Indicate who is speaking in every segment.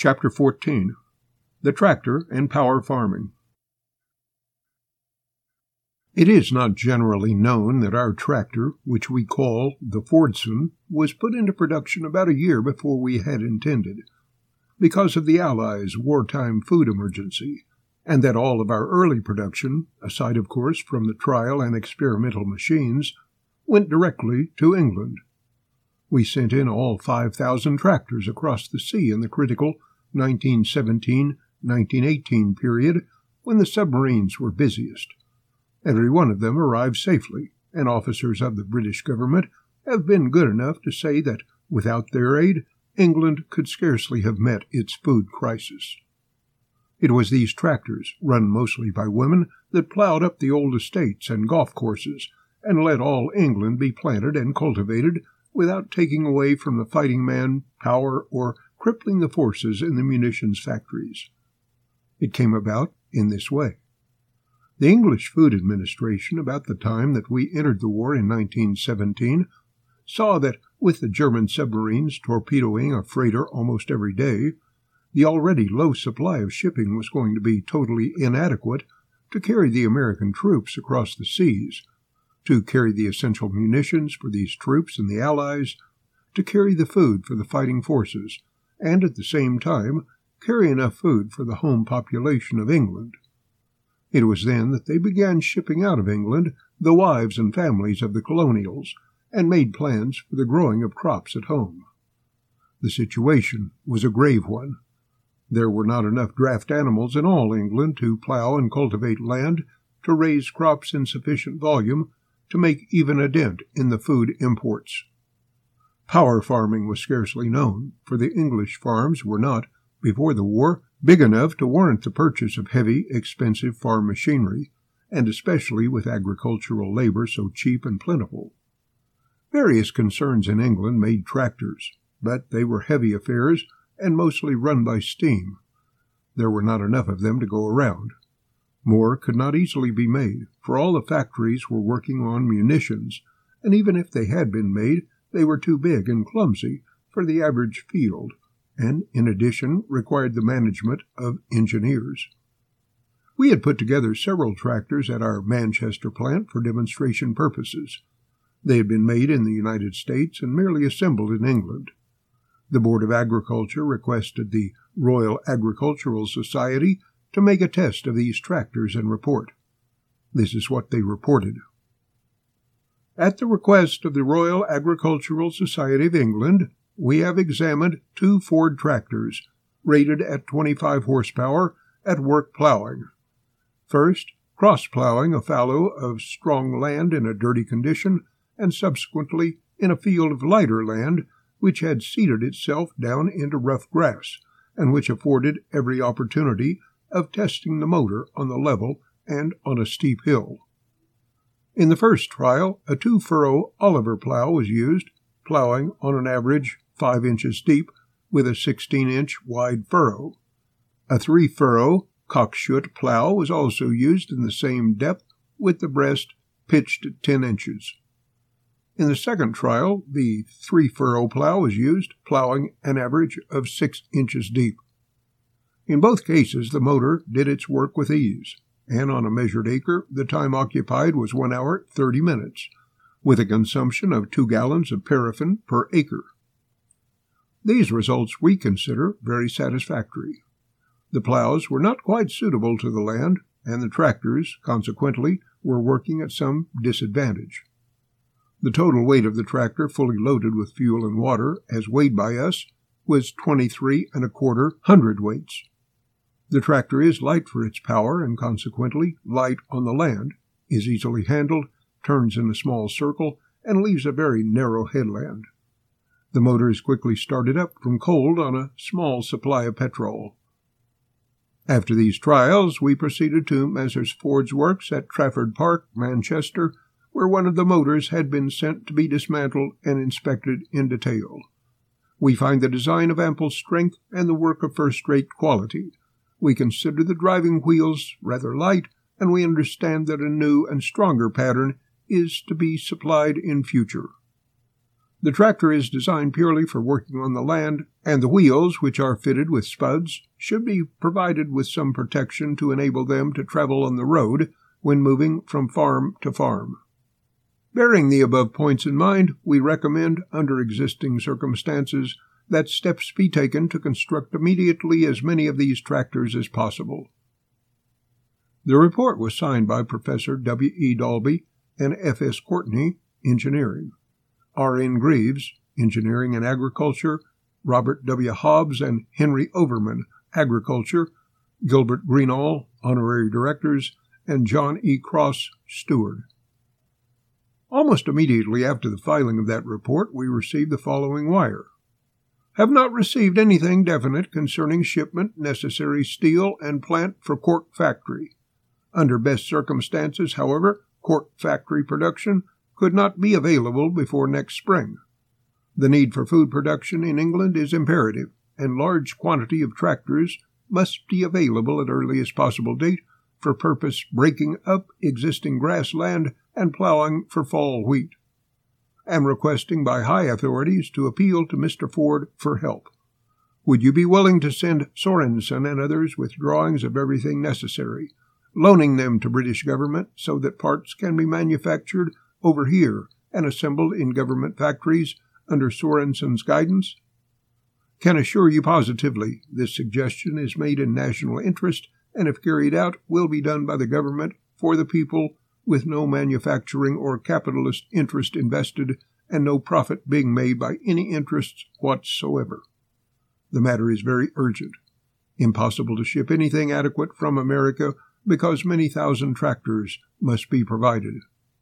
Speaker 1: Chapter 14. The Tractor and Power Farming. It is not generally known that our tractor, which we call the Fordson, was put into production about a year before we had intended, because of the Allies' wartime food emergency, and that all of our early production, aside of course from the trial and experimental machines, went directly to England. We sent in all 5,000 tractors across the sea in the critical 1917-1918 period when the submarines were busiest. Every one of them arrived safely, and officers of the British government have been good enough to say that without their aid, England could scarcely have met its food crisis. It was these tractors, run mostly by women, that plowed up the old estates and golf courses, and let all England be planted and cultivated without taking away from the fighting man power or crippling the forces in the munitions factories. It came about in this way. The English Food Administration, about the time that we entered the war in 1917, saw that with the German submarines torpedoing a freighter almost every day, the already low supply of shipping was going to be totally inadequate to carry the American troops across the seas, to carry the essential munitions for these troops and the Allies, to carry the food for the fighting forces, and at the same time carry enough food for the home population of England. It was then that they began shipping out of England the wives and families of the colonials, and made plans for the growing of crops at home. The situation was a grave one. There were not enough draft animals in all England to plow and cultivate land to raise crops in sufficient volume to make even a dent in the food imports. Power farming was scarcely known, for the English farms were not, before the war, big enough to warrant the purchase of heavy, expensive farm machinery, and especially with agricultural labor so cheap and plentiful. Various concerns in England made tractors, but they were heavy affairs and mostly run by steam. There were not enough of them to go around. More could not easily be made, for all the factories were working on munitions, and even if they had been made, they were too big and clumsy for the average field, and in addition required the management of engineers. We had put together several tractors at our Manchester plant for demonstration purposes. They had been made in the United States and merely assembled in England. The Board of Agriculture requested the Royal Agricultural Society to make a test of these tractors and report. This is what they reported. At the request of the Royal Agricultural Society of England, we have examined 2 Ford tractors, rated at 25 horsepower, at work plowing. First, cross-plowing a fallow of strong land in a dirty condition, and subsequently in a field of lighter land which had seeded itself down into rough grass, and which afforded every opportunity of testing the motor on the level and on a steep hill. In the first trial, a 2-furrow Oliver plow was used, plowing on an average 5 inches deep with a 16-inch wide furrow. A 3-furrow Cockshutt plow was also used in the same depth with the breast pitched at 10 inches. In the second trial, the 3-furrow plow was used, plowing an average of 6 inches deep. In both cases, the motor did its work with ease, and on a measured acre, the time occupied was 1 hour 30 minutes, with a consumption of 2 gallons of paraffin per acre. These results we consider very satisfactory. The plows were not quite suitable to the land, and the tractors, consequently, were working at some disadvantage. The total weight of the tractor, fully loaded with fuel and water, as weighed by us, was 23 1/4 hundredweights. The tractor is light for its power, and consequently light on the land, is easily handled, turns in a small circle, and leaves a very narrow headland. The motor is quickly started up from cold on a small supply of petrol. After these trials, we proceeded to Messrs. Ford's works at Trafford Park, Manchester, where one of the motors had been sent to be dismantled and inspected in detail. We find the design of ample strength and the work of first-rate quality. We consider the driving wheels rather light, and we understand that a new and stronger pattern is to be supplied in future. The tractor is designed purely for working on the land, and the wheels, which are fitted with spuds, should be provided with some protection to enable them to travel on the road when moving from farm to farm. Bearing the above points in mind, we recommend, under existing circumstances, that steps be taken to construct immediately as many of these tractors as possible. The report was signed by Professor W. E. Dalby and F. S. Courtney, Engineering, R. N. Greaves, Engineering and Agriculture, Robert W. Hobbs and Henry Overman, Agriculture, Gilbert Greenall, Honorary Directors, and John E. Cross, Steward. Almost immediately after the filing of that report, we received the following wire. Have not received anything definite concerning shipment, necessary steel, and plant for cork factory. Under best circumstances, however, cork factory production could not be available before next spring. The need for food production in England is imperative, and large quantity of tractors must be available at earliest possible date for purpose breaking up existing grassland and plowing for fall wheat. Am requesting by high authorities to appeal to Mr. Ford for help. Would you be willing to send Sorensen and others with drawings of everything necessary, loaning them to British government so that parts can be manufactured over here and assembled in government factories under Sorensen's guidance? Can assure you positively this suggestion is made in national interest and if carried out will be done by the government for the people with no manufacturing or capitalist interest invested and no profit being made by any interests whatsoever. The matter is very urgent. Impossible to ship anything adequate from America because many thousand tractors must be provided.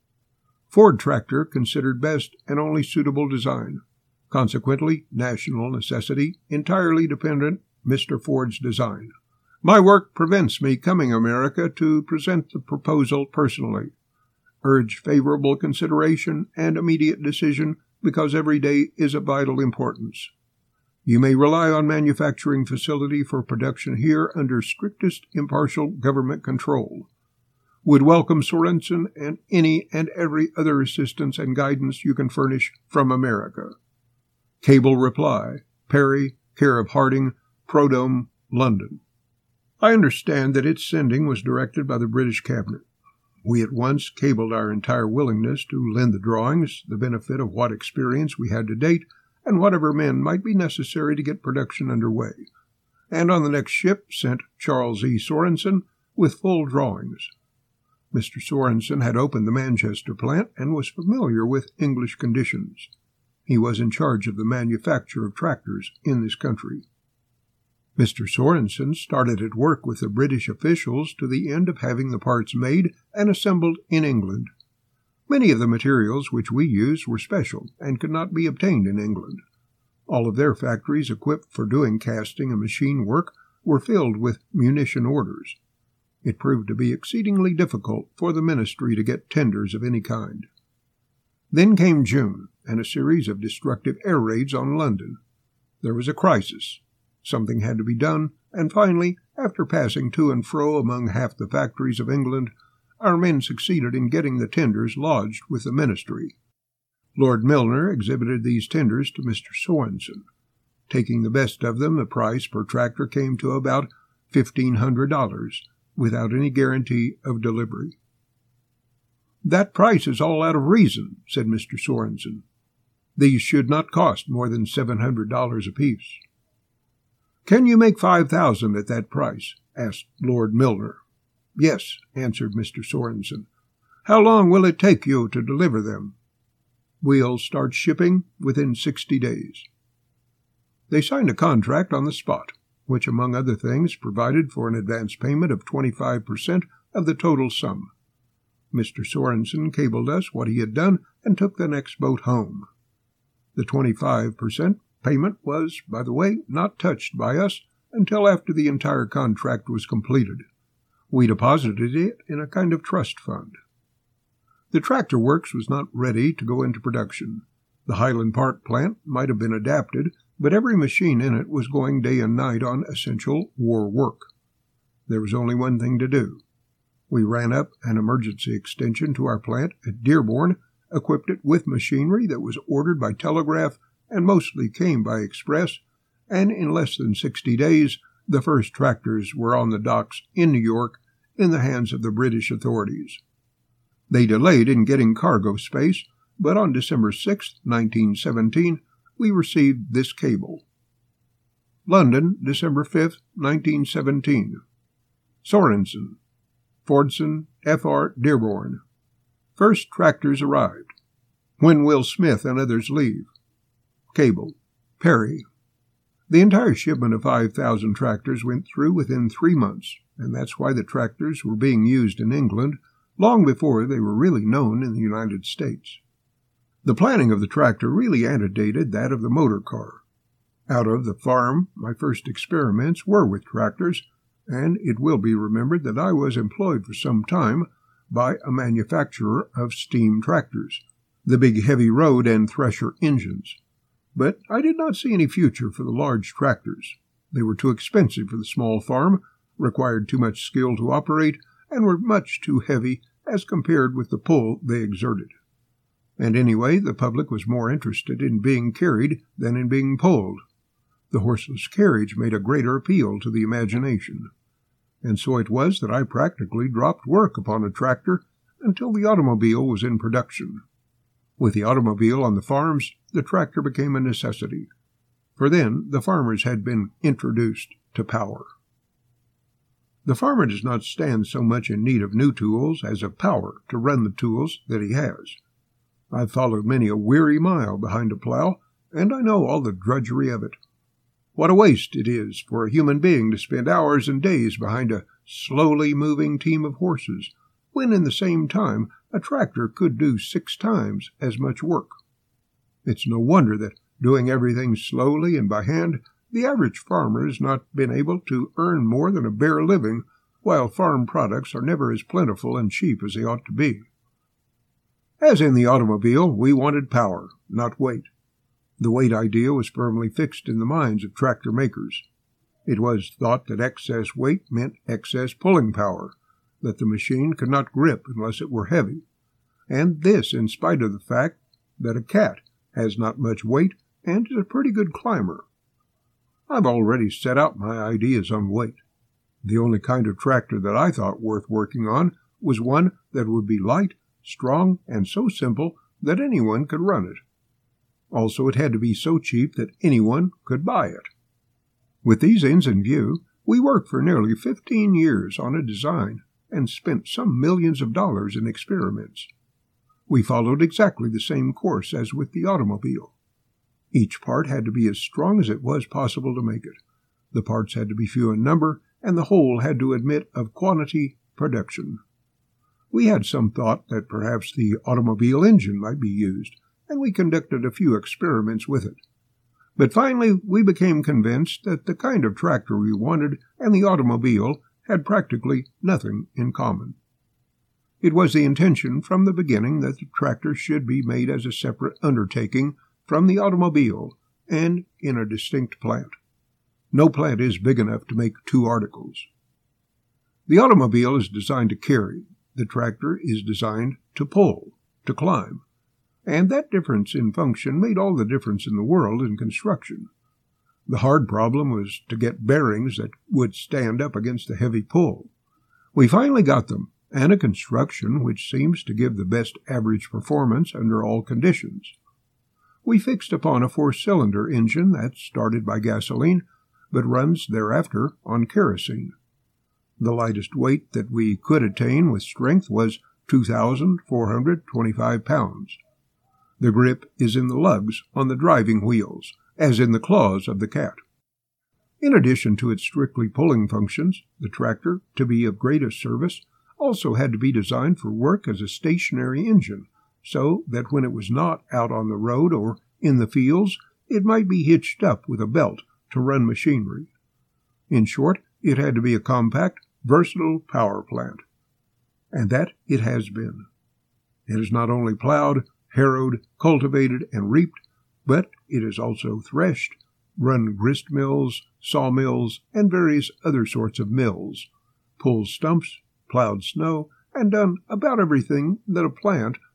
Speaker 1: Ford tractor considered best and only suitable design. Consequently, national necessity, entirely dependent Mr. Ford's design. My work prevents me coming America to present the proposal personally. Urge favorable consideration and immediate decision because every day is of vital importance. You may rely on manufacturing facility for production here under strictest impartial government control. Would welcome Sorensen and any and every other assistance and guidance you can furnish from America. Cable reply, Perry, care of Harding, Prodome, London. I understand that its sending was directed by the British Cabinet. We at once cabled our entire willingness to lend the drawings, the benefit of what experience we had to date, and whatever men might be necessary to get production underway, and on the next ship sent Charles E. Sorensen with full drawings. Mr. Sorensen had opened the Manchester plant and was familiar with English conditions. He was in charge of the manufacture of tractors in this country. Mr. Sorensen started at work with the British officials to the end of having the parts made and assembled in England. Many of the materials which we used were special and could not be obtained in England. All of their factories equipped for doing casting and machine work were filled with munition orders. It proved to be exceedingly difficult for the ministry to get tenders of any kind. Then came June, and a series of destructive air raids on London. There was a crisis. Something had to be done, and finally, after passing to and fro among half the factories of England, our men succeeded in getting the tenders lodged with the ministry. Lord Milner exhibited these tenders to Mr. Sorensen. Taking the best of them, the price per tractor came to about $1,500, without any guarantee of delivery. That price is all out of reason, said Mr. Sorensen. These should not cost more than $700 apiece. Can you make 5,000 at that price? Asked Lord Milner. Yes, answered Mr. Sorensen. How long will it take you to deliver them? We'll start shipping within 60 days. They signed a contract on the spot, which, among other things, provided for an advance payment of 25% of the total sum. Mr. Sorensen cabled us what he had done and took the next boat home. The 25% payment was, by the way, not touched by us until after the entire contract was completed. We deposited it in a kind of trust fund. The tractor works was not ready to go into production. The Highland Park plant might have been adapted, but every machine in it was going day and night on essential war work. There was only one thing to do. We ran up an emergency extension to our plant at Dearborn equipped it with machinery that was ordered by telegraph and mostly came by express, and in less than 60 days, the first tractors were on the docks in New York in the hands of the British authorities. They delayed in getting cargo space, but on December 6, 1917, we received this cable. London, December 5, 1917. Sorensen, Fordson, F.R. Dearborn. First tractors arrived. When will Smith and others leave? Cable. Perry. The entire shipment of 5,000 tractors went through within 3 months, and that's why the tractors were being used in England long before they were really known in the United States. The planning of the tractor really antedated that of the motor car. Out of the farm, my first experiments were with tractors, and it will be remembered that I was employed for some time by a manufacturer of steam tractors, the big heavy road and thresher engines. But I did not see any future for the large tractors. They were too expensive for the small farm, required too much skill to operate, and were much too heavy as compared with the pull they exerted. And anyway, the public was more interested in being carried than in being pulled. The horseless carriage made a greater appeal to the imagination. And so it was that I practically dropped work upon a tractor until the automobile was in production. With the automobile on the farms, the tractor became a necessity, for then the farmers had been introduced to power. The farmer does not stand so much in need of new tools as of power to run the tools that he has. I've followed many a weary mile behind a plow, and I know all the drudgery of it. What a waste it is for a human being to spend hours and days behind a slowly moving team of horses, when in the same time a tractor could do 6 times as much work. It's no wonder that, doing everything slowly and by hand, the average farmer has not been able to earn more than a bare living, while farm products are never as plentiful and cheap as they ought to be. As in the automobile, we wanted power, not weight. The weight idea was firmly fixed in the minds of tractor makers. It was thought that excess weight meant excess pulling power, that the machine could not grip unless it were heavy, and this in spite of the fact that a cat has not much weight and is a pretty good climber. I've already set out my ideas on weight. The only kind of tractor that I thought worth working on was one that would be light, strong, and so simple that anyone could run it. Also, it had to be so cheap that anyone could buy it. With these ends in view, we worked for nearly 15 years on a design and spent some millions of dollars in experiments. We followed exactly the same course as with the automobile. Each part had to be as strong as it was possible to make it. The parts had to be few in number, and the whole had to admit of quantity production. We had some thought that perhaps the automobile engine might be used, and we conducted a few experiments with it. But finally we became convinced that the kind of tractor we wanted and the automobile had practically nothing in common. It was the intention from the beginning that the tractor should be made as a separate undertaking from the automobile and in a distinct plant. No plant is big enough to make 2 articles. The automobile is designed to carry. The tractor is designed to pull, to climb. And that difference in function made all the difference in the world in construction. The hard problem was to get bearings that would stand up against the heavy pull. We finally got them, and a construction which seems to give the best average performance under all conditions. We fixed upon a 4-cylinder engine that started by gasoline, but runs thereafter on kerosene. The lightest weight that we could attain with strength was 2,425 pounds. The grip is in the lugs on the driving wheels, as in the claws of the cat. In addition to its strictly pulling functions, the tractor, to be of greatest service, also had to be designed for work as a stationary engine, so that when it was not out on the road or in the fields, it might be hitched up with a belt to run machinery. In short, it had to be a compact, versatile power plant. And that it has been. It is not only plowed, harrowed, cultivated, and reaped, but it is also threshed, run grist mills, sawmills, and various other sorts of mills, pulled stumps, plowed snow, and done about everything that a plant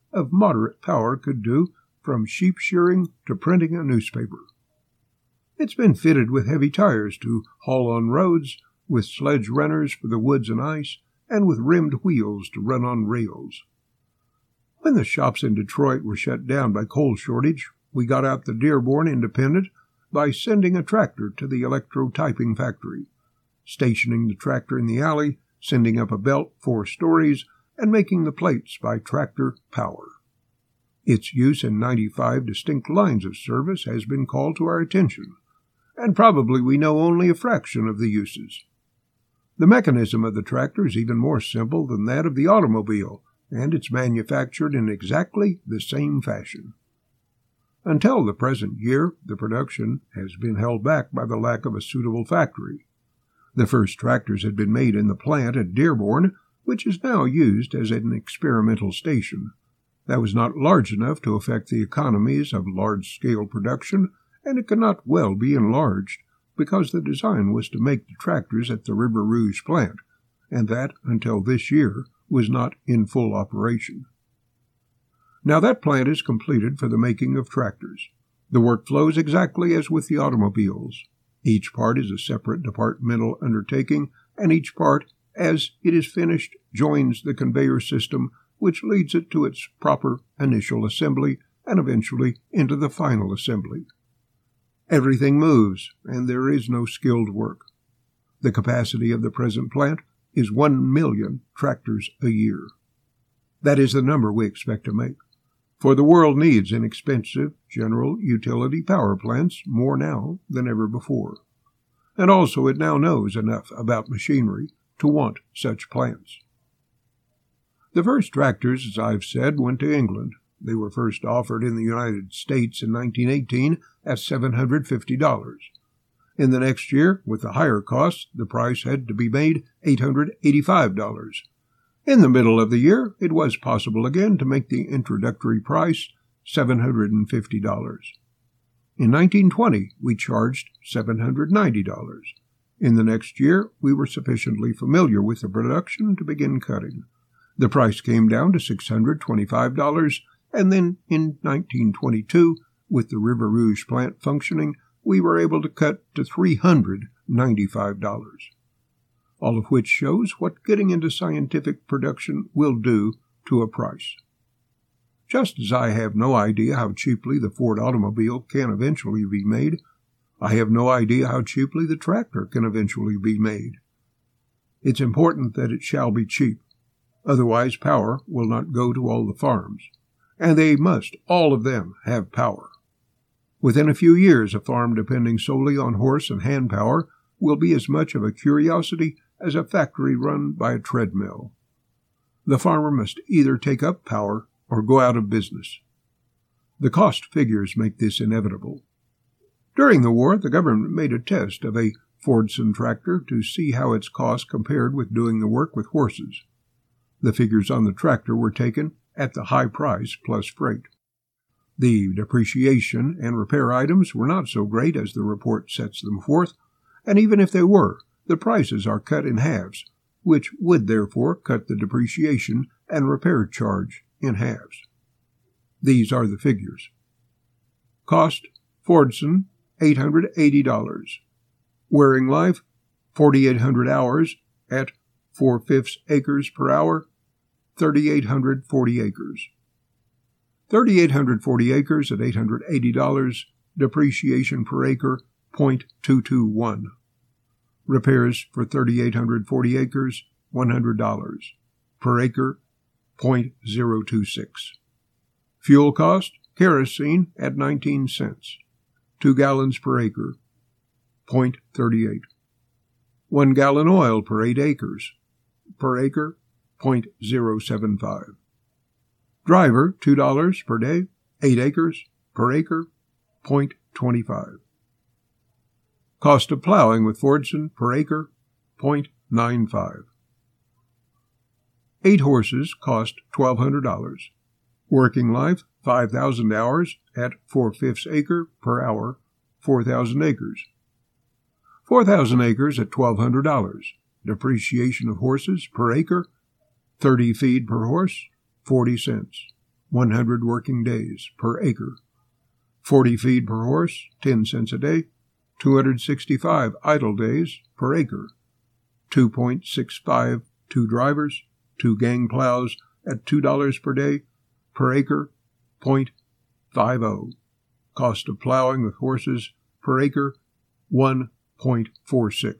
Speaker 1: of moderate power could do, from sheep shearing to printing a newspaper. It's been fitted with heavy tires to haul on roads, with sledge runners for the woods and ice, and with rimmed wheels to run on rails. When the shops in Detroit were shut down by coal shortage, we got out the Dearborn Independent by sending a tractor to the electrotyping factory, stationing the tractor in the alley, sending up a belt 4 stories, and making the plates by tractor power. Its use in 95 distinct lines of service has been called to our attention, and probably we know only a fraction of the uses. The mechanism of the tractor is even more simple than that of the automobile, and it's manufactured in exactly the same fashion. Until the present year, the production has been held back by the lack of a suitable factory. The first tractors had been made in the plant at Dearborn, which is now used as an experimental station. That was not large enough to affect the economies of large-scale production, and it could not well be enlarged, because the design was to make the tractors at the River Rouge plant, and that, until this year, was not in full operation. Now that plant is completed for the making of tractors. The work flows exactly as with the automobiles. Each part is a separate departmental undertaking, and each part, as it is finished, joins the conveyor system, which leads it to its proper initial assembly and eventually into the final assembly. Everything moves, and there is no skilled work. The capacity of the present plant is 1 million tractors a year. That is the number we expect to make, for the world needs inexpensive general utility power plants more now than ever before. And also it now knows enough about machinery to want such plants. The first tractors, as I've said, went to England. They were first offered in the United States in 1918 at $750. In the next year, with the higher costs, the price had to be made $885. In the middle of the year, it was possible again to make the introductory price $750. In 1920, we charged $790. In the next year, we were sufficiently familiar with the production to begin cutting. The price came down to $625, and then in 1922, with the River Rouge plant functioning, we were able to cut to $395. All of which shows what getting into scientific production will do to a price. Just as I have no idea how cheaply the Ford automobile can eventually be made, I have no idea how cheaply the tractor can eventually be made. It's important that it shall be cheap. Otherwise, power will not go to all the farms, and they must, all of them, have power. Within a few years, a farm depending solely on horse and hand power will be as much of a curiosity as a factory run by a treadmill. The farmer must either take up power or go out of business. The cost figures make this inevitable. During the war, the government made a test of a Fordson tractor to see how its cost compared with doing the work with horses. The figures on the tractor were taken at the high price plus freight. The depreciation and repair items were not so great as the report sets them forth, and even if they were, the prices are cut in halves, which would therefore cut the depreciation and repair charge in halves. These are the figures. Cost, Fordson, $880. Wearing life, 4,800 hours at 4/5 acres per hour, 3,840 acres. 3,840 acres at $880, depreciation per acre, 0.221. Repairs for 3,840 acres, $100. Per acre, 0.026. Fuel cost, kerosene at 19 cents. 2 gallons per acre, 0.38. 1 gallon oil per 8 acres. Per acre, 0.075. Driver, $2 per day, 8 acres, per acre, 0.25. Cost of plowing with Fordson per acre, 0.95. 8 horses cost $1,200. Working life, 5,000 hours at 4/5 acre per hour, 4,000 acres. 4,000 acres at $1,200. Depreciation of horses per acre, 30 feed per horse, 40 cents. 100 working days per acre. 40 feed per horse, 10 cents a day. 265 idle days per acre. 2.65 2 drivers, 2 gang plows at $2 per day per acre, 0.50. Cost of plowing with horses per acre, 1.46.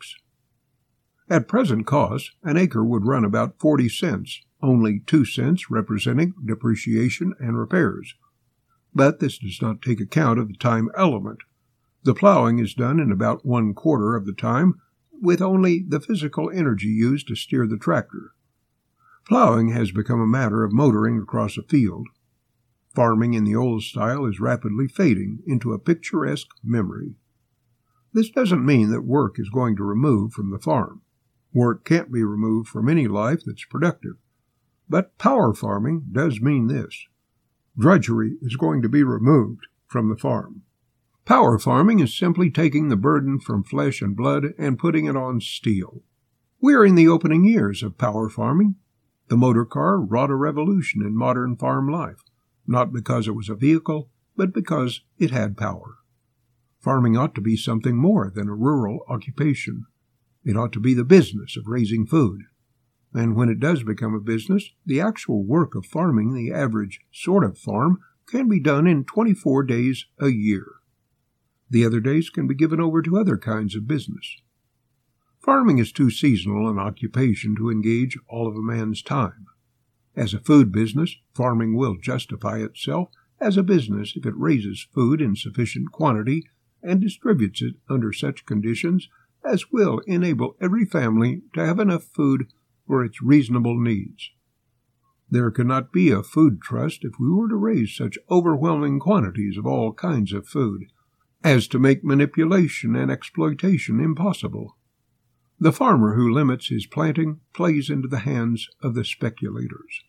Speaker 1: At present cost, an acre would run about 40 cents, only 2 cents representing depreciation and repairs. But this does not take account of the time element. The plowing is done in about 1/4 of the time, with only the physical energy used to steer the tractor. Plowing has become a matter of motoring across a field. Farming in the old style is rapidly fading into a picturesque memory. This doesn't mean that work is going to remove from the farm. Work can't be removed from any life that's productive. But power farming does mean this. Drudgery is going to be removed from the farm. Power farming is simply taking the burden from flesh and blood and putting it on steel. We are in the opening years of power farming. The motor car wrought a revolution in modern farm life, not because it was a vehicle, but because it had power. Farming ought to be something more than a rural occupation. It ought to be the business of raising food. And when it does become a business, the actual work of farming the average sort of farm can be done in 24 days a year. The other days can be given over to other kinds of business. Farming is too seasonal an occupation to engage all of a man's time. As a food business, farming will justify itself as a business if it raises food in sufficient quantity and distributes it under such conditions as will enable every family to have enough food for its reasonable needs. There cannot be a food trust if we were to raise such overwhelming quantities of all kinds of food as to make manipulation and exploitation impossible. The farmer who limits his planting plays into the hands of the speculators.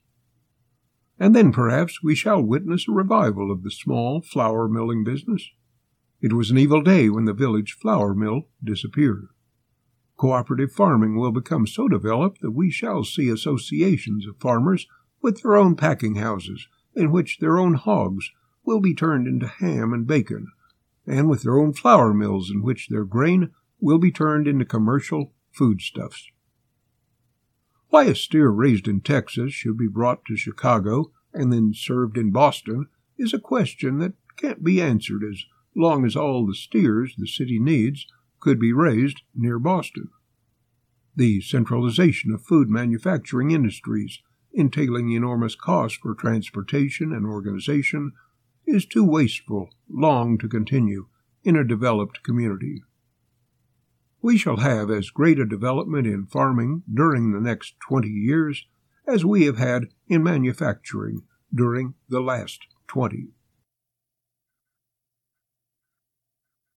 Speaker 1: And then perhaps we shall witness a revival of the small flour milling business. It was an evil day when the village flour mill disappeared. Cooperative farming will become so developed that we shall see associations of farmers with their own packing houses, in which their own hogs will be turned into ham and bacon, and with their own flour mills in which their grain will be turned into commercial foodstuffs. Why a steer raised in Texas should be brought to Chicago and then served in Boston is a question that can't be answered as long as all the steers the city needs could be raised near Boston. The centralization of food manufacturing industries, entailing enormous costs for transportation and organization, is too wasteful long to continue in a developed community. We shall have as great a development in farming during the next 20 years as we have had in manufacturing during the last 20.